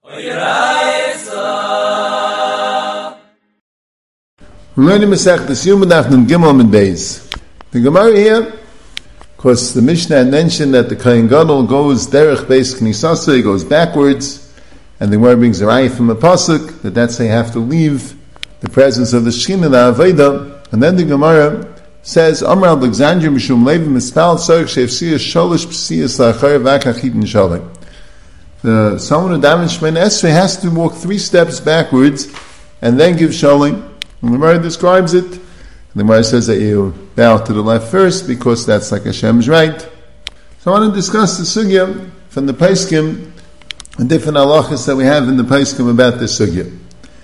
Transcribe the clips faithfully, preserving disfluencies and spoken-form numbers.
We're learning Masechtas Yoma Daf Nun Gimel Amud Beis. The Gemara here, because the Mishnah had mentioned that the Kohen Gadol goes derech beis knisasa, he goes backwards, and the Gemara brings a raya from a pasuk that that's how you have to leave the presence of the Shekhinah, the Aveda, and then the Gemara says, Amar Alexandria Mishum Levi Mispal Tzarech Sheifsiyah Sholosh Psiyas La'achar V'akach Yiten Shalom. The someone who davened Shemona Esrei has to walk three steps backwards and then give Shalom. And the Gemara describes it. And the Gemara says that you bow to the left first because that's like Hashem's right. So I want to discuss the sugya from the Paiskim and different halachas that we have in the Paiskim about this sugya.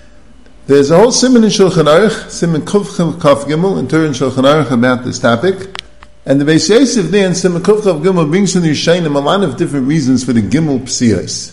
There's a whole siman in Shulchan Aruch, siman Kuf Kaf Gimel, in Torah in Shulchan Aruch about this topic. And the Beis Yosef there in siman Kuf Kaf Gimel brings from the Yishayim a lot of different reasons for the Gimel Psiyos.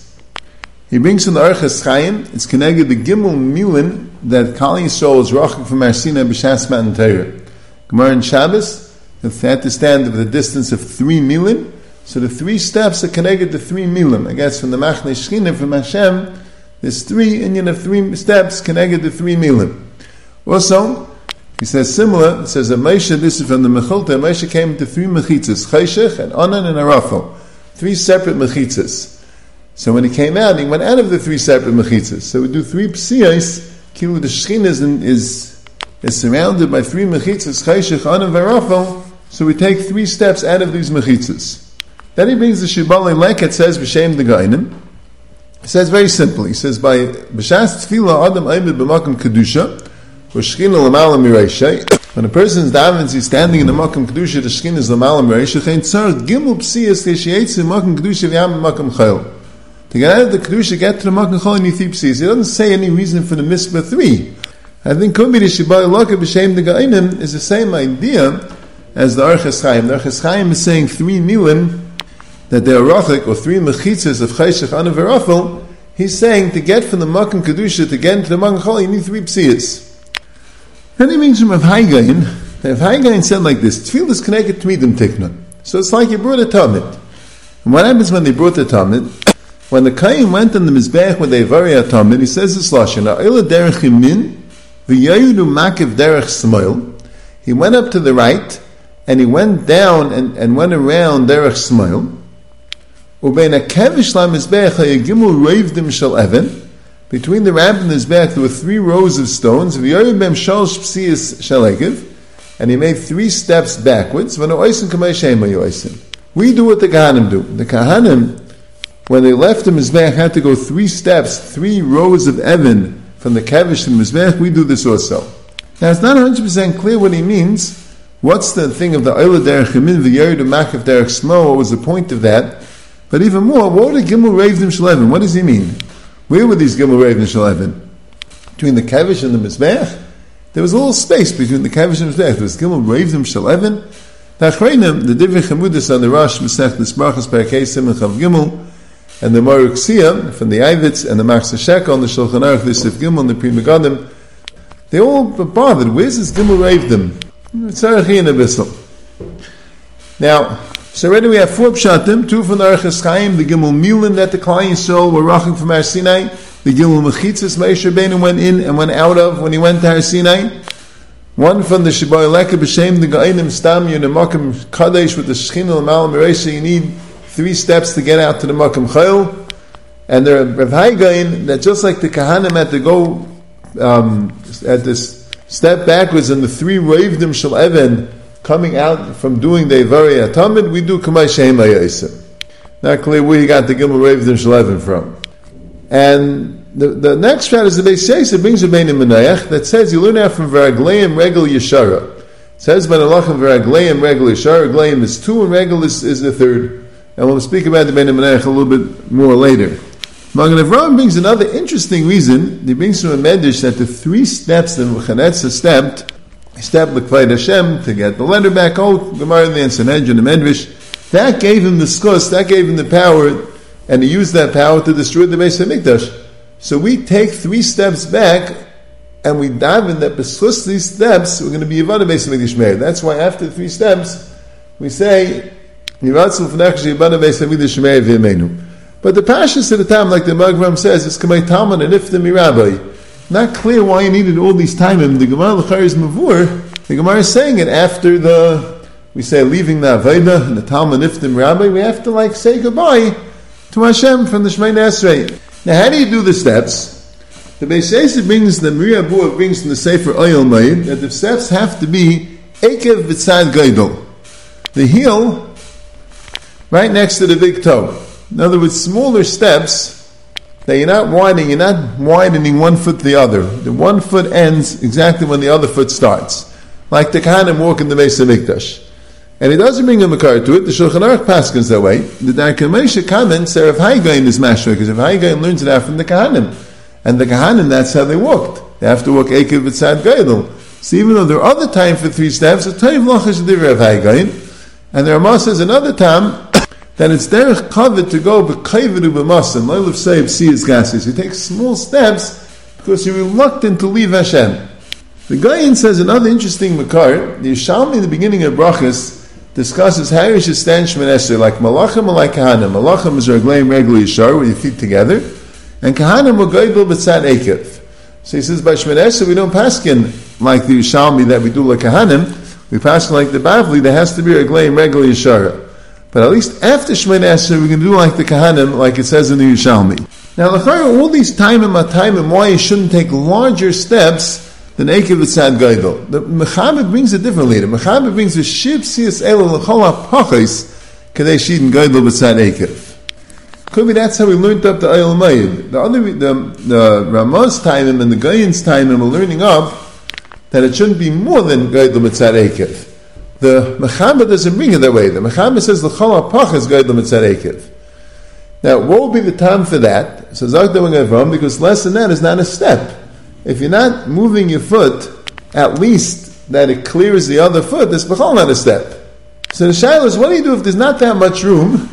He brings from the Aruch Chaim, it's connected the Gimel Milin that Kal Yisrael is rachik from Har Sinai b'Shas Matan Torah. Gemara in Shabbos, if they had to stand with a distance of three milin, so the three steps are connected to three milim. I guess from the Machnei Shechina, from Hashem, there's three inyan of three steps connected to three milim. Also, he says similar, it says that Moshe, this is from the Mechilta, Moshe came to three mechitzas, Chayshech and Onan and Arafel. Three separate mechitzas. So when he came out, he went out of the three separate mechitzas. So we do three psiyos, Kilu the Shekhinah is, is, is surrounded by three mechitzas, Chayshech, Onan, Arafel, so we take three steps out of these mechitzas. Then he brings the Shibbolei Leket, says, B'Shem the Gainim. He says very simply, he says, by B'Shas Tefillah Adam Aymed B'Makam Kedusha, or Shekhinah L'Mala Mireishay, when a person is davens, he's standing in the Makam Kedusha, the Shekhinah is L'Mala Mireishay, Chein Tzar Gimel Psiyas Keshietz in Makam Kedusha V'Yam Makam Chayil. To get out of the Kedusha, get to the Makam Chayil, and you three Psiyas. He doesn't say any reason for the Mitzvah three. I think could be the Shibbolei Leket B'Shem the Gainim is the same idea as the Aruch Chaim. The Aruch Chaim is saying three milim, that they are rachik, or three mechitzas of Chayshech, Onan, Arafel. He's saying to get from the Makam Kedusha to get into the Makam Chayil, you need three psiyas. Then he brings from Rav Haigain. Rav Haigain said like this: Tefillah is connected to Midim Tikna. So it's like you brought a Talmud. And what happens when they brought the Talmud? When the Kayin went on the Mizbech with the Ivari Talmud, he says this lashon: Ha'ila derech yamin, v'yayudu makiv derech smoil. He went up to the right, and he went down and, and went around derech smoil. Between the ramp and the Mizbech there were three rows of stones, and he made three steps backwards. We do what the Kahanim do. The Kahanim, when they left the Mizbech, had to go three steps, three rows of Evan from the Kevish to the Mizbech. We do this also. Now it's not one hundred percent clear what he means. What's the thing of the Oila Derech Yamin, the Yerid Makav Derech Smo? What was the point of that? But even more, what were the Gimel Ravdim Shalevin? What does he mean? Where were these Gimel Ravdim Shalevin? Between the Kevish and the Mizbech? There was a little space between the Kevish and the Mizbech. There was Gimel Ravdim Shalevin. The Achreinim, the Divrei Chamudis on the Rosh Masechtas Brachos Perkei Simon Chav Gimel, and the Maruk Ksiyah from the Ivitz and the Machzor Shekel on the Shulchan Aruch, the Sif Gimel and the Pri Megadim, they all bothered. Where's this Gimel Ravdim? Tzarachi and Abyssal. Now, so already we have four pshatim, two from the Aruch Chaim, the Gimel Milin that the Klal Yisrael were rachik from Har Sinai, the Gimel Mechitzas Moshe Rabbeinu went in and went out of when he went to Har Sinai. One from the Shibbolei Leket B'Shem the Gainim Stam Yonemakim Kadesh with the Shekhinah L'Mal Mereisha. You need three steps to get out to the Makam Chayil. And there are Rav Haigain that just like the Kahanim had to go um, at this step backwards in the three Ravdim Shel Even coming out from doing the Ivari Atamid, we do Kamay Shehem HaYosem. Not clear where he got the Gimel Ravdim Shel Even from. And the, the next shot is the Beis Yosef brings a Bein Menayach that says you learn out from Veragleim Regel Yeshara. It says by the Lachem Veragleim Regel Yeshara, Gleim is two and Regel is, is the third. And we'll speak about the Bein Menayach a little bit more later. Magen Avraham brings another interesting reason. He brings from a Medrash that the three steps that Chanetza stepped, he stepped L'Kvayt Hashem to get the letter back. Oh, Gemara in the Sanhedrin, the Medrash, that gave him the skos, that gave him the power, and he used that power to destroy the Beis HaMikdash. So we take three steps back, and we dive in that besluss these steps, we're going to be Yevada Beis HaMikdash Meir. That's why after three steps, we say, Yiratzul V'nechsh Yevada Beis HaMikdash Meir V'yemeinu. But the Pashas of the time, like the Magram says, is Kamei Talmud and Ifta Mirabbi. Not clear why you needed all these time. And the Gemara L'char is Mavur. The Gemara is saying it after the, we say, leaving the Aveda and the Talmud Ifta Mirabbi, we have to like say goodbye to Hashem from the Shemoneh Esrei. Now, how do you do the steps? The Beis Yosef brings, the Miriam Bua brings from the Sefer Oyel Mayim, that the steps have to be Ekev B'tzad Gaidol. The heel, right next to the big toe. In other words, smaller steps, that you're not widening, you're not widening one foot to the other. The one foot ends exactly when the other foot starts. Like the Kohanim walk in the Beis HaMikdash. And he doesn't bring a makar to it, the Shulchan Aruch paskins that way. The Darkei Moshe comments, Rav Hai Gaon is mashma, because Rav Hai Gaon learns it out from the Kohanim. And the Kohanim, that's how they walked. They have to walk Ekev B'tzad Gaidol. So even though there are other time for three steps, it's Tayv Lachash Divrei Rav Hai Gaon. And the Ramah says another time, that it's derech kavod to go b'kayvedu b'masim, loylev seiv siyas gasis. You take small steps because you're reluctant to leave Hashem. The Gaon says another interesting makar. The Yishalmi in the beginning of Brachas discusses how you should stand Shemoneh Esrei, like Malachim or like Kahanim. Malachim is regleim regli yishar, with your feet together, and Kahanim will gaidel b'tzad ekev. So he says by Shemoneh Esrei we don't paskin like the Yishalmi that we do like Kahanim. We paskin like the Bavli. There has to be regleim regli yishar. But at least after Shemoneh Esrei, we're going to do like the Kohanim, like it says in the Yerushalmi. Now, l'chayr, all these time and matayim, why you shouldn't take larger steps than Ekev B'tzad Gaidol. The Mechaber brings it differently. The Mechaber brings the Shib Siyas Ela L'chol HaPachos Kadei Shidin Gaidol B'tzad Ekev. Could be that's how we learned up the Oyel Mayim. The other, the, the Ramah's time and the Gaon's time are learning up that it shouldn't be more than Gaidol B'tzad Ekev. The Mechaber doesn't bring it that way. The Mechaber says the L'chol HaPachos Gaidol B'tzad Ekev. Now, what will be the time for that? So Zak Davon Avram, because less than that is not a step. If you're not moving your foot, at least that it clears the other foot, that's b'chol not a step. So the shaila is, what do you do if there's not that much room,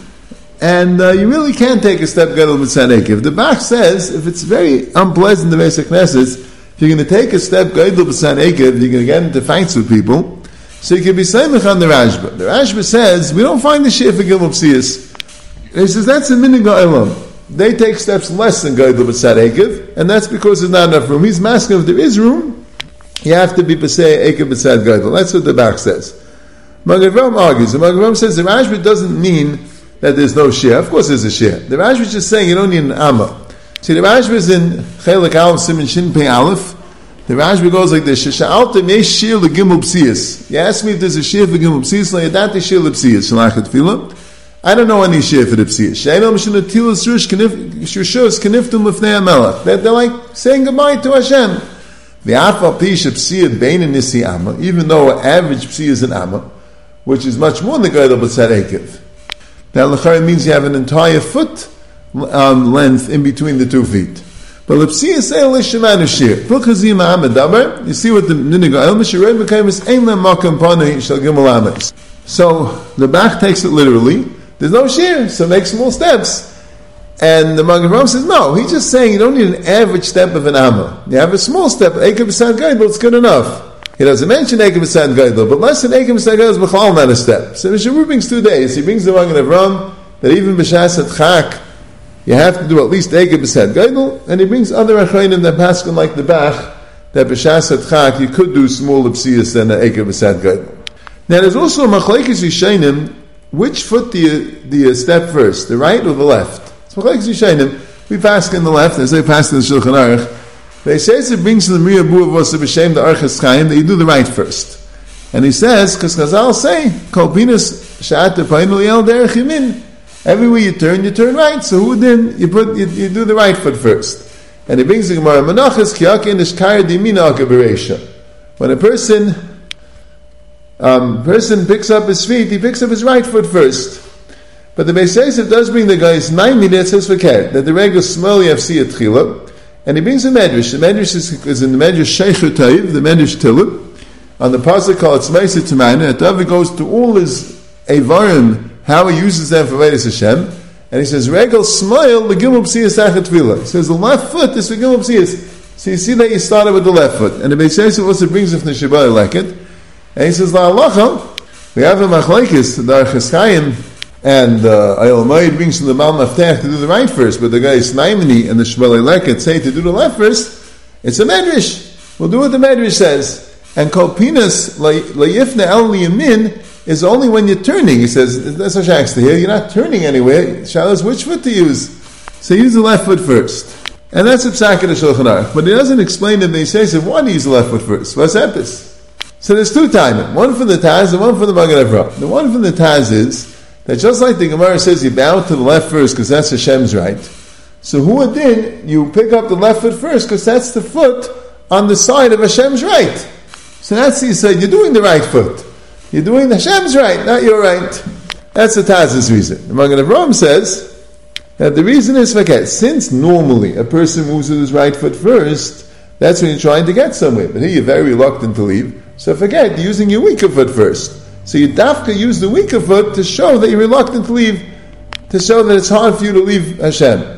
and uh, you really can't take a step Gaidol B'tzad Ekev? The Bach says, if it's very unpleasant, the basic Knesset, if you're going to take a step Gaidol B'tzad Ekev, you're going to get into fights with people, so you can be Seimach on the Rashba. The Rashba says, we don't find the Shir for Gimel Psiyas. He says, that's a minig ha'olam. They take steps less than Gaidol B'tzad Ekev, and that's because there's not enough room. He's masking if there is room, you have to be B'sei Ekev B'tzad Gaidol. That's what the Bach says. Magen Avraham argues. The Magen Avraham says the Rashba doesn't mean that there's no Shir. Of course there's a Shir. The Rashba is just saying you don't need an Amma. See, the Rashba is in Chelik Aleph, Siman Shin Pei Aleph. The Rashba goes like this: Shesha'altem yesh shir legimel psiyas. You ask me if there's a shir for gimel psiyas, le'yadati shir lepsiyas. Shalachet tefillah. I don't know any shir for the psiyas. She'enam shenatilas rush shushos keniftum lefnei hamelach. They're like saying goodbye to Hashem. V'afal pi shepsiyah bein and nisi amma, even though an average psiyah is an amma, which is much more than Gaidol B'tzad Ekev. That l'chari means you have an entire foot um, length in between the two feet. But l'psiyas el l'shemanu shir. V'chazim ha'amad dabar. You see what the ninig ha'el m'shirei m'kayim ein lem makam panei shel gimel amas. So the Bach takes it literally. There's no shir, so make small steps. And the Magen Avraham says, no, he's just saying you don't need an average step of an amma. You have a small step, Ekev B'tzad Gaidol, it's good enough. He doesn't mention Ekev B'tzad Gaidol, but less than Ekev B'tzad Gaidol is b'chal not a step. So Mishabur brings two days. He brings the Magen Avraham that even b'shas at chak, you have to do at least Ekev B'tzad Gaidol, and he brings other achreinim that paskin like the Bach, that b'shas at chak you could do smaller psiyas than an Ekev B'tzad Gaidol. Now there's also a machlekes yishainim. Which foot do you, do you step first, the right or the left? So we pass in the left, as they pass in the Shulchan Aruch. They say it brings to the Miriya Bua Vos B'Shem the Archas Chaim that you do the right first. And he says, because Chazal say, Kol Pinas Sha'at Painu Yel Derech Yamin. Everywhere you turn, you turn right. So who then you put you, you do the right foot first? And he brings the Gemara Menachas Kiyakin Ishkar Dimina Akaberesha. When a person Um, person picks up his feet, he picks up his right foot first. But the Beis Yosef does bring the guy's nine minutes says fakir, that the regular smell you have see at Chila, and he brings a medrash. The medrash is, is in the medrash Sheikh Ta'iv, the medrash Tilib, on the pasuk called Tzmeisa T'mayna, and David goes to all his Evarim, how he uses them for Vedas Hashem, and he says, Regel smile, the Gimel P'siyas Achat Tvila. He says, the left foot is the Gimel P'siyas. So you see that you started with the left foot. And the Beis Yosef also brings it from the Shabbat Leket, and he says, La halacha, we have a machlekes, the Archas Chaim, and uh, Ayel Moed brings from the Baal Maftach to do the right first, but the guy is Naimani and the Shmuel Leket say to do the left first, it's a Medrash. We'll do what the Medrash says. And Kol Pinas Layifna El Liyamin is only when you're turning. He says, that's what Shak's to hear, you're not turning anywhere. Shalos, which foot to use? So use the left foot first. And that's a psak in the Shulchan Aruch. But he doesn't explain it, they say, so why do you use the left foot first? What's epis? So there's two timing. One for the Taz and one for the Magen Avraham. The one for the Taz is that just like the Gemara says, you bow to the left first because that's Hashem's right. So who adin, you pick up the left foot first because that's the foot on the side of Hashem's right. So that's, he said, you're doing the right foot. You're doing the Hashem's right, not your right. That's the Taz's reason. The Magen Avraham says that the reason is, okay, since normally a person moves with his right foot first, that's when you're trying to get somewhere. But here you're very reluctant to leave. So forget, you're using your weaker foot first. So you dafka use the weaker foot to show that you're reluctant to leave, to show that it's hard for you to leave Hashem.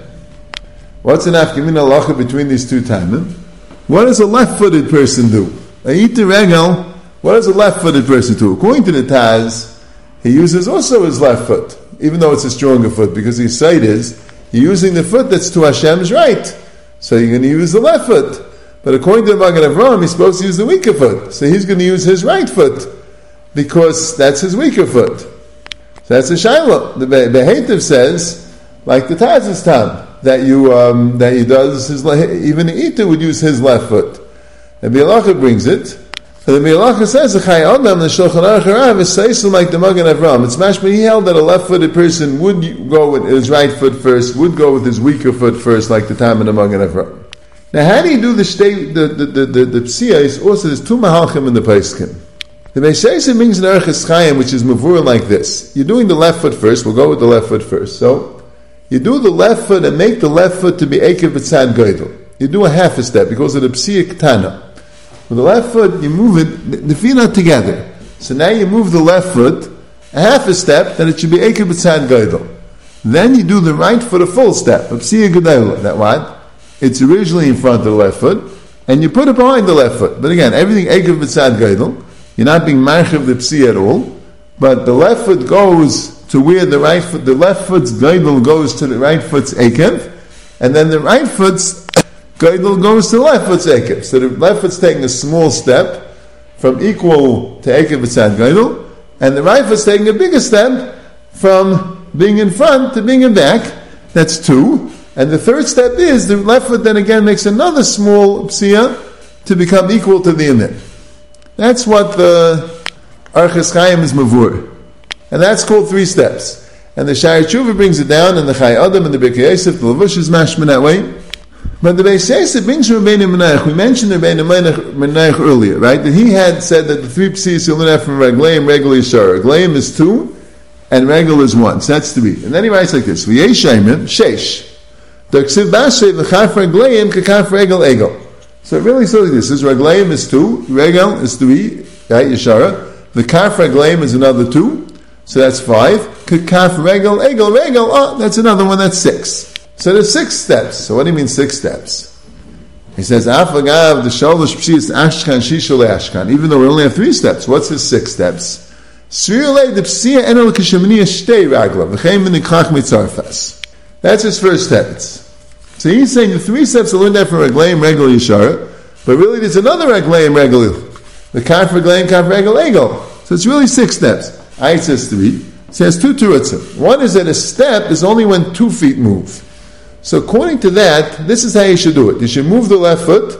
What's an afkamin halacha between these two timing? What does a left-footed person do? Ayita regel, what does a left-footed person do? According to the Taz, he uses also his left foot, even though it's a stronger foot, because his sight is, you're using the foot that's to Hashem's right. So you're going to use the left foot. But according to the Magen Avraham, he's supposed to use the weaker foot. So he's going to use his right foot, because that's his weaker foot. So that's a shayla. The Behetiv says, like the Taz's Tam, that you um, that he does his even the Ita would use his left foot. And Bialacha brings it. And the Bialacha says the Chai Adam the Shulchan Aruch Harav is saying like the Magen Avraham. It's mashma he held that a left-footed person would go with his right foot first, would go with his weaker foot first, like the time of the Magen Avraham. Now, how do you do the state, the the the the, the psiya is also there's two mahalchim in the Paiskim. The Meishaisa brings an Erches Chaim, which is mavur like this. You're doing the left foot first. We'll go with the left foot first. So you do the left foot and make the left foot to be ekev b'tzad goydel. You do a half a step because of the psiya ktana. With the left foot, you move it the feet are together. So now you move the left foot a half a step, then it should be ekev b'tzad goydel. Then you do the right foot a full step. A psiya gedayla. That what? It's originally in front of the left foot, and you put it behind the left foot. But again, everything ekev b'tzad goydel. You're not being marchiv the psi at all, but the left foot goes to where the right foot, the left foot's goydel goes to the right foot's ekev, and then the right foot's goydel goes to the left foot's ekev. So the left foot's taking a small step from equal to ekev b'tzad goydel, and the right foot's taking a bigger step from being in front to being in back. That's two. And the third step is the left foot then again makes another small psiya to become equal to the imit. That's what the Erches Chaim is mavur. And that's called three steps. And the Shari Tshuva brings it down, and the Chai Adam and the Birkei Yosef, the Levush is mashman that way. But the Beis Yosef brings Rabbeinu Menach. We mentioned Rabbeinu Menach earlier, right? That he had said that the three psis you learn out from Ragleim, Regel Yishar. Ragleim is two, and Regel is one. So that's three. And then he writes like this: V'yesh Shaimin, Sheish. D'ksiv Bashe v'chaf Ragleim k'kaf Regel Egel. So it really says like this: this Ragleim is two, Regel is three, right? Yeshara. The Kaf Ragleim is another two, so that's five. Kaf Regel, Egel, Regel, oh, that's another one, that's six. So there's six steps. So what do you mean six steps? He says, Afagav, the Sholosh Pshis, Ashkan, Shishole Ashkan. Even though we only have three steps, what's his six steps? Sriole, the Psia, Enel Kisheminiya Shtei Raglav, V'cheim Minikach Mitzarfas. That's his first step. So he's saying the three steps are learned out from Ragleim, Regel, Yeshara, but really there's another Ragleim, Regel, the Kaf Ragleim, Kaf Regel, Egel. So it's really six steps. I says three. It says two turutzim. One is that a step is only when two feet move. So according to that, this is how you should do it. You should move the left foot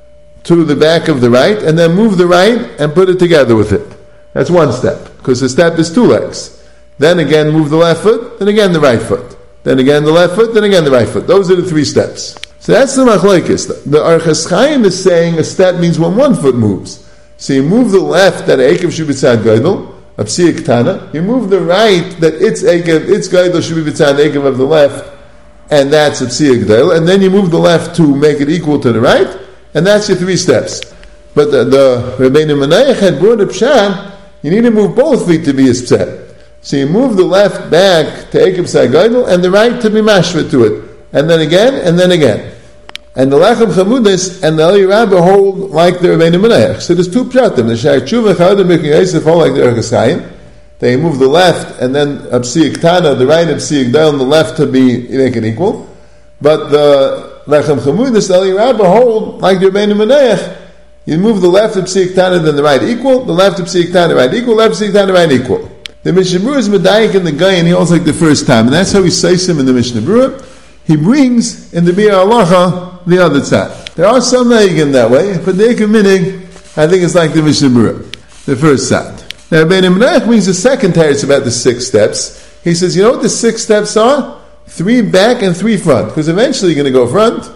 to the back of the right, and then move the right and put it together with it. That's one step, because the step is two legs. Then again move the left foot, then again the right foot. Then again the left foot, then again the right foot. Those are the three steps. So that's the machlokes. The Erches Chaim is saying a step means when one foot moves. So you move the left that ekev should be tzad goydel, a psiya ktana. You move the right that its ekev, its goydel should be tzad ekev of the left, and that's a psiya gdel. And then you move the left to make it equal to the right, and that's your three steps. But the, the Rabbeinu Menach had brought up pshat, you need to move both feet to be a pshat. So you move the left back to ekev tzad goydel, and the right to be mashva to it. And then again, and then again. And the Lachem Chamudis and the Eli Rabba hold like the Rabbeinu Menach. So there's two pshatim. The Shai Tshuva, Chad, and Birkei Yosef hold like the Erches Chaim. They move the left, and then Absi Ktana, the right Absi Gdal, on the left to be make it equal. But the Lechem Chamudis, the Eli Rabba hold, like the Rebbeinu Menayach, you move the left Absi Ktana, then the right equal, the left Absi Ktana, right equal, left Absi Ktana, right equal. The Mishnah Berurah is Medayik in the guy, and he holds like the first time, and that's how he says him in the Mishnah Berurah. He brings in the Biur Halacha the other side. There are some Naigim that way, but the Ekem Minig, I think it's like the Mishnah Berurah, the first side. Now, Rebbeinu Menayach brings the second teretz about the six steps. He says, you know what the six steps are? Three back and three front, because eventually you're going to go front.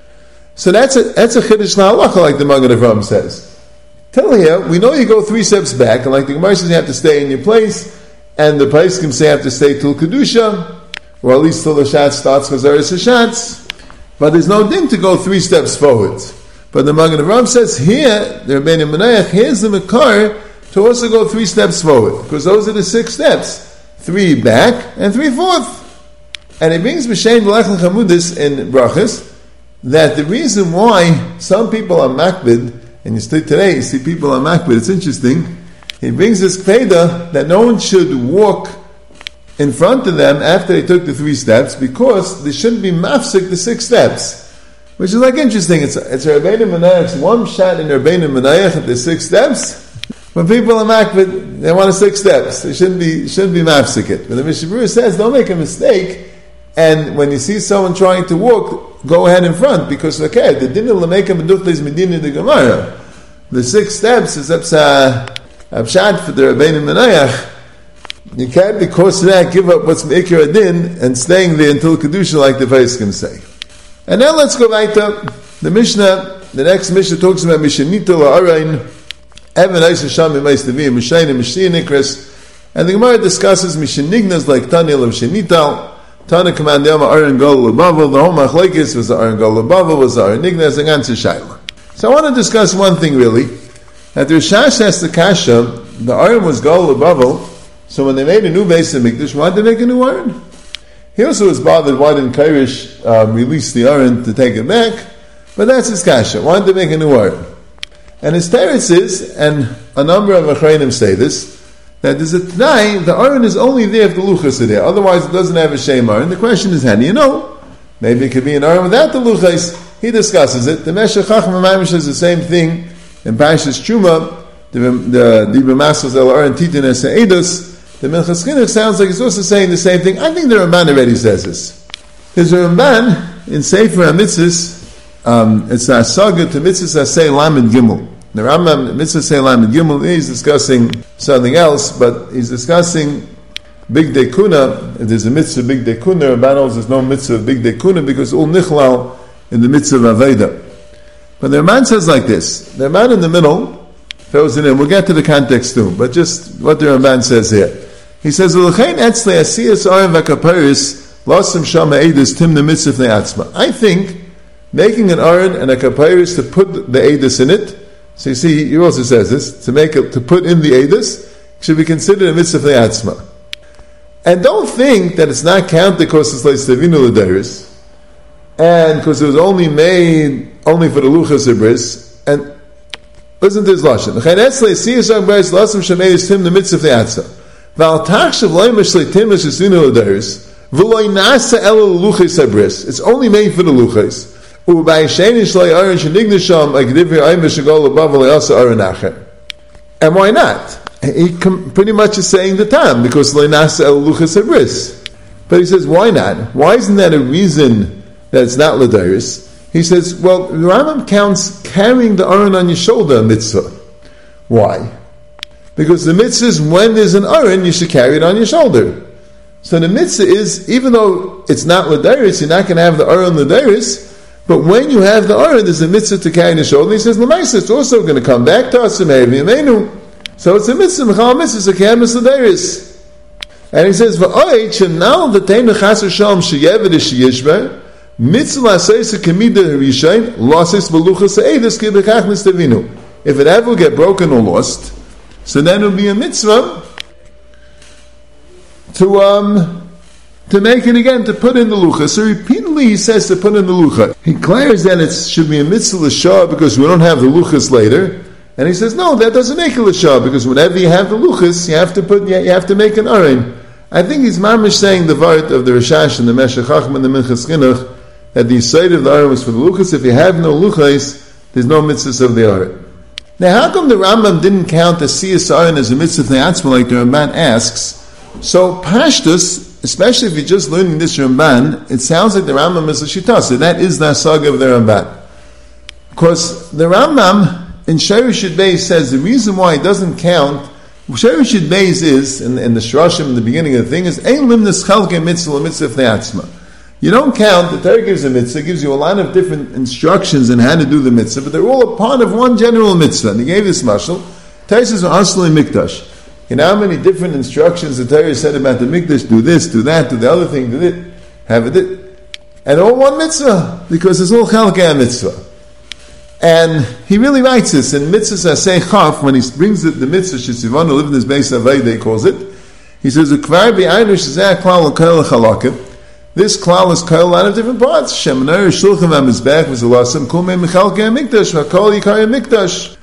So that's a that's a chiddush la'alacha, like the Magen Avraham says. Till here, we know you go three steps back, and like the Gemara says, you have to stay in your place, and the place can say you have to stay till kedusha, or at least till the shat starts chazaras hashatz. But there's no din to go three steps forward. But the Magen Avraham says here, the Rebbeinu Menayach, here's the makar to also go three steps forward, because those are the six steps: three back and three forth. And it brings B'Shem Lechem Chamudis in Brachas that the reason why some people are makbid, and you see today, you see people are makbid, it's interesting, he brings this kpeda that no one should walk in front of them after they took the three steps, because they shouldn't be mafsik the six steps. Which is like interesting, it's, it's Rebbeinu Menayach's one shot in Rebbeinu Menayach at the six steps. When people are makbid, they want the six steps. They shouldn't be, shouldn't be mafsik it. But the Mishnah Berurah says, don't make a mistake, and when you see someone trying to walk, go ahead in front, because okay, the din l'meika meduchta is medina de Gemara. The six steps is abshat for the Rebbeinu Menayach. You can't, because of that, give up what's meikir adin and staying there until kedusha, like the Vaiskim say. And now let's go right up. The Mishnah, the next Mishnah talks about Mishanita la'arayin, Evan Eisa Sham Emeis Levi, Mishayin Mishin Ikris, and the Gemara discusses Mishanignas like Tanya of Shanital. Tana command Yama Aron Gol Labavel, the whole Machlekes was the Aron Gol Labavel, was the Aron Nignas, and answer Shaila. So I want to discuss one thing really, that the Rishash has the Kasha, the Aron was Gol Labavel, so when they made a new base in Mikdash, why did they make a new Aron? He also was bothered why didn't Kairish um, release the Aron to take it back, but that's his Kasha, why did they make a new Aron? And his teretz is, and a number of Achreinim say this, that there's a T'nai, the Aron is only there if the Luchas are there, otherwise it doesn't have a Shem Aron. The question is, how do you know? Maybe it could be an Aron without the Luchas. He discusses it. The Meshech Chacham HaMaimish says the same thing in Parashas Truma, the Dibur Masas El Aron Titin Es Ha'edus. The Minchas Chinuch sounds like he's also saying the same thing. I think the Ramban already says this. There's a Ramban in Sefer HaMitzvahs, um, it's a saga to Mitzvahs Asay Lamed Gimel. The Rambam, Mitzvah Seilam and Gimel, he's discussing something else, but he's discussing Big Dekuna. If there's a Mitzvah Big Dekuna, Rabban there's no Mitzvah Big Dekuna because all Nichlal in the Mitzvah of Aveda. But the Ramban says like this, the Ramban in the middle, throws it in, we'll get to the context too, but just what the Ramban says here. He says, L'chein etzle asiyas arim v'kaparis losim shama edus tim the mitzvah ne'atzma. I think making an aron and a kaparis to put the edus in it. So you see, he also says this, to make a, to put in the edus should be considered a mitzvah ne'atzma. And don't think that it's not counted because it's like Stavinu L'Deiris, and because it was only made only for the Luchas Ibris, and listen to his Lashon. L'chein etzle asiyas arim v'kaparis losim shama edus tim the mitzvah ne'atzma. It's only made for the luchas. And why not? He pretty much is saying the time because but he says, why not? Why isn't that a reason that it's not l'dairis? He says, well, the Rambam counts carrying the aron on your shoulder a mitzvah. Why? Because the mitzvah is when there's an aron, you should carry it on your shoulder. So the mitzvah is, even though it's not l'dairis, you're not going to have the aron l'dairis, but when you have the aron, there's a mitzvah to carry on your shoulder. He says, l'maisa, it's also going to come back to us. So it's a mitzvah, mechal mitzvah, so carry l'dairis. And he says, v'oich, shenal v'tein l'chasar shalom sheyevet sheyishber, mitzvah l'asayis k'mida rishayin, l'asayis v'luchas ha'edus ki b'chach nistavinu. If it ever get broken or lost, so then it will be a mitzvah to um to make it again, to put in the lucha. So repeatedly he says to put in the lucha. He declares that it should be a mitzvah l'shah because we don't have the luchas later, And he says, no, that doesn't make a l'shah, because whenever you have the luchas, you have to put, you have to make an aron. I think he's mamish saying the vart of the Rishash and the Meshech Chacham and the Minchas Chinuch, that the side of the aron was for the luchas. If you have no luchas, there's no mitzvahs of the aron. Now, how come the Rambam didn't count the siyas aron as a mitzvah ne'atzma, like the Ramban asks? So, Pashtus, especially if you're just learning this Ramban, it sounds like the Rambam is a shita, so that is the saga of the Ramban. Because the Rambam in Sherish Beis says the reason why it doesn't count, Sherish Beis is, in, in the Shroshim, in the beginning of the thing, is Ein limnis chalke mitzvah mitzvah ne'atzma. You don't count, the Torah gives a mitzvah, gives you a lot of different instructions on how to do the mitzvah, but they're all a part of one general mitzvah. And he gave this mashal, Torah says, Asli Mikdash. You know how many different instructions the Torah said about the Mikdash, do this, do that, do the other thing, do it, have it, and all one mitzvah, because it's all chalke mitzvah. And he really writes this in Mitzvah Aseh Chaf, when he brings the, the mitzvah Shesivana live in this base of Aveda, he calls it. He says, "Ukvar be'aynish zeh klal l'kol l'chalakim." This klal is kol a lot of different parts. Shemanayir shulchan v'mizbech v'zalasim kumei michalkei mikdash v'kol yikari mikdash.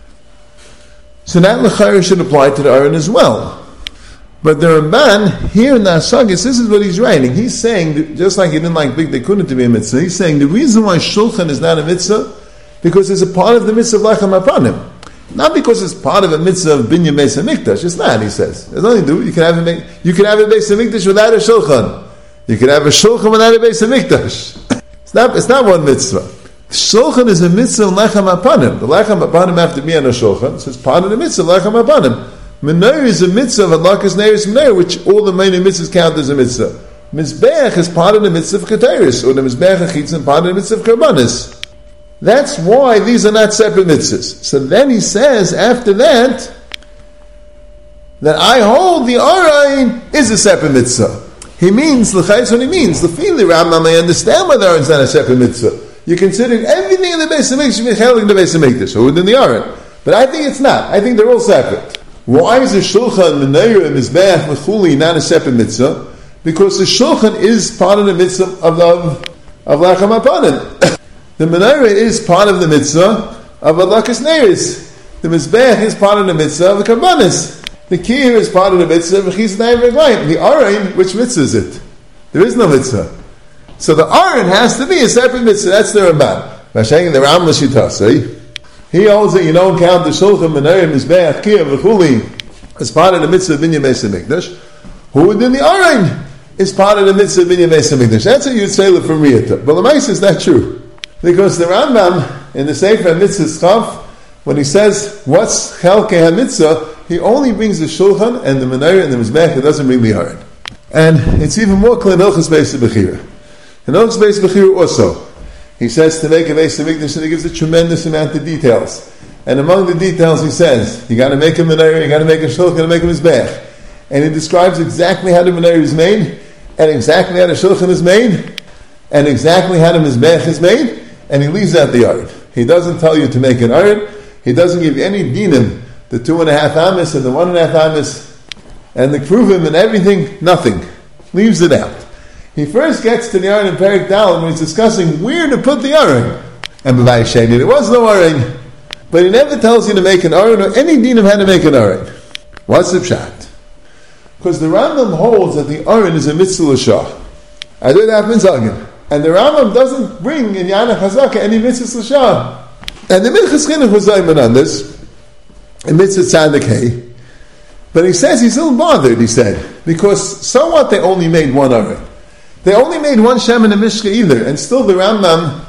So that l'chayr should apply to the Aron as well. But the Ramban here in the Asagis, this is what he's writing. He's saying that just like he didn't like Big Dekuna to be a mitzvah, he's saying the reason why shulchan is not a mitzvah, because it's a part of the mitzvah of Lachem Apanim. Not because it's part of a mitzvah of Binyan Beis HaMikdash. It's not, he says. There's nothing to do. You can have a, you can have a Beis HaMikdash without a shulchan. You can have a shulchan without a Beis HaMikdash. It's not, it's not one mitzvah. Shulchan is a mitzvah of Lachem Apanim. The Lachem Apanim have to be on a shulchan, so it's part of the mitzvah of Lachem Apanim. Menorah is a mitzvah of Adlakas Neiris Menorah, which all the minor mitzvahs count as a mitzvah. Mizbeach is part of the mitzvah of Keteris, or the Mizbeach Achitzim part of the mitzvah of Karbanis. That's why these are not separate mitzvahs. So then he says, after that, that I hold the Arayin is a separate mitzvah. He means, l'chayis what he means. The feeling Rambam, I understand why the Arayin is not a separate mitzvah. You're considering everything in the Beis HaMikdash, you're considering the Beis HaMikdash, or within the Arayin. But I think it's not. I think they're all separate. Why is the Shulchan, Menorah, Mizbeach, Mechuli not a separate mitzvah? Because the Shulchan is part of the mitzvah of, of, of Lachem Apanim. The Menorah is part of the mitzvah of Adlakas Neiris. The Mizbeach is part of the mitzvah of the Karbanis. The Kiyur is part of the mitzvah of Chizit Nayim Reglayim. The Aron, which mitzvah is it? There is no mitzvah. So the Aron has to be a separate mitzvah. That's the Ramban. Mashayim the Ram Lashitasi. He holds that you don't count the Shulchan, Menorah, Mizbeach, Kiyur, V'chuli as part of the mitzvah of Binyan Beis HaMikdash. Who within the Aron is part of the mitzvah of Binyan Beis HaMikdash. That's what you'd say from Riyata. But the Maisa is not true. Because the Rambam, in the Sefer Mitzvah Chaf, when he says, what's Chelkei HaMitzvah, he only brings the Shulchan and the Menorah and the Mizbeach, he doesn't bring the Aron. And it's even more clear in Ilchus Beis HaBechira. In Ilchus Beis HaBechira also, he says to make a Beis HaMikdash, and he gives a tremendous amount of details. And among the details he says, you got to make a Menorah, you got to make a Shulchan, you got to make a Mizbeach. And he describes exactly how the Menorah is made, and exactly how the Shulchan is made, and exactly how the Mizbeach is made, and he leaves out the Aron. He doesn't tell you to make an Aron. He doesn't give you any dinim, the two and a half amis and the one and a half amis, and the kruvim and everything, nothing. Leaves it out. He first gets to the Aron in Perek Dal when he's discussing where to put the Aron. And b'vay sheni, there was no Aron. But he never tells you to make an Aron or any dinim how to make an Aron. What's the pshat? Because the Rambam holds that the Aron is a mitzvah l'shah. I do that happens again. And the Rambam doesn't bring in Yana Chazaka any mitzvah l'shah. And the Minchas Chinuch was zayman on this, in mitzvah Tzadik Hey. But he says he's a little bothered, he said, because so what they only made one Aron. They only made one Shem and a Mishka either, and still the Rambam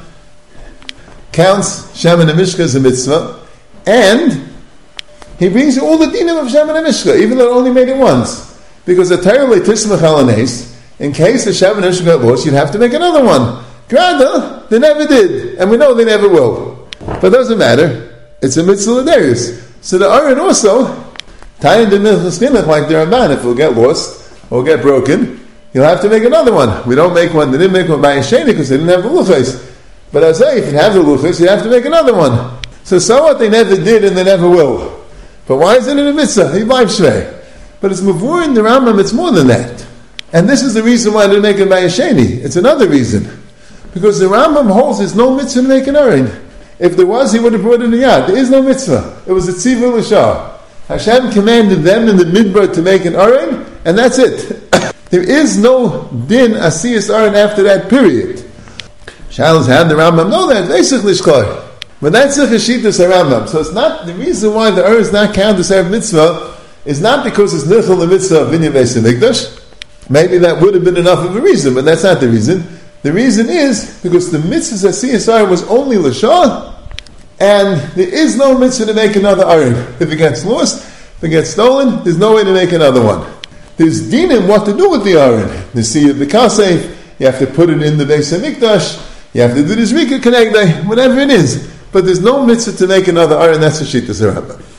counts Shem and a Mishka as a mitzvah, and he brings you all the dinim of Shem and a Mishka, even though they only made it once. Because the Torah leitismach alanes, in case the Shem and a Mishka got lost, you'd have to make another one. Granda, they never did, and we know they never will. But it doesn't matter. It's a mitzvah l'darius. So the Aron also, Tayin de Minchas Chinuch, like the Ramban, if it'll get lost or get broken, you'll have to make another one. We don't make one. They didn't make one by a sheni because they didn't have the luchos. But I say, if you have the luchos, you have to make another one. So so what they never did and they never will. But why is it in a mitzvah? But it's mavur in the Rambam. It's more than that. And this is the reason why they didn't make it by a sheni. It's another reason. Because the Rambam holds there's no mitzvah to make an Aron. If there was, he would have brought in a yard. There is no mitzvah. It was a tzivur l'shah. Hashem commanded them in the midbar to make an aron, and that's it. There is no din asiyas aron after that period. Shalos had the Rambam know that basically shkor. But that's a chashitas Rambam. So it's not the reason why the aron is not counted as erev mitzvah is not because it's nichol the mitzvah of binyan beis hamikdash. Maybe that would have been enough of a reason, but that's not the reason. The reason is because the mitzvah asiyas aron was only l'shah. And there is no mitzvah to make another aron. If it gets lost, if it gets stolen, there's no way to make another one. There's dinim what to do with the aron. The siyah b'kasef, you have to put it in the Beis HaMikdash, you have to do the zrika connect, whatever it is. But there's no mitzvah to make another aron. That's the shittas Rambam.